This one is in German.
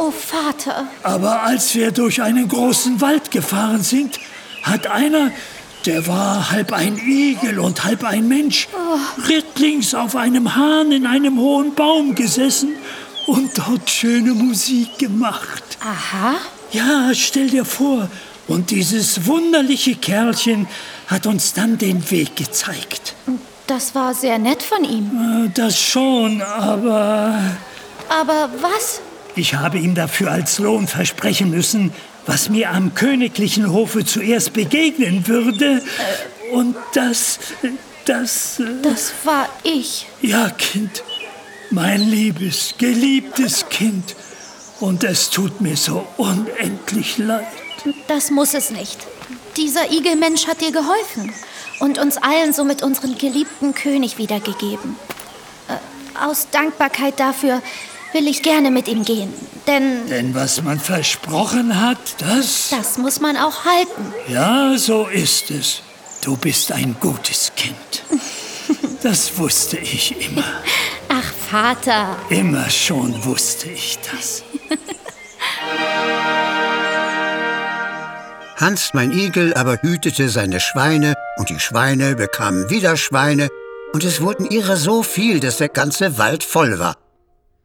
Oh, Vater. Aber als wir durch einen großen Wald gefahren sind, hat einer, der war halb ein Igel und halb ein Mensch, rittlings auf einem Hahn in einem hohen Baum gesessen und dort schöne Musik gemacht. Aha. Ja, stell dir vor, und dieses wunderliche Kerlchen hat uns dann den Weg gezeigt. Das war sehr nett von ihm. Das schon, aber... Aber was? Ich habe ihm dafür als Lohn versprechen müssen, was mir am königlichen Hofe zuerst begegnen würde. Und das... Das war ich. Ja, Kind, mein liebes, geliebtes Kind. Und es tut mir so unendlich leid. Das muss es nicht. Dieser Igelmensch hat dir geholfen und uns allen somit unseren geliebten König wiedergegeben. Aus Dankbarkeit dafür will ich gerne mit ihm gehen, Denn was man versprochen hat, das muss man auch halten. Ja, so ist es. Du bist ein gutes Kind. Das wusste ich immer. Ach, Vater. Immer schon wusste ich das. Hans, mein Igel, aber hütete seine Schweine, und die Schweine bekamen wieder Schweine, und es wurden ihrer so viel, dass der ganze Wald voll war.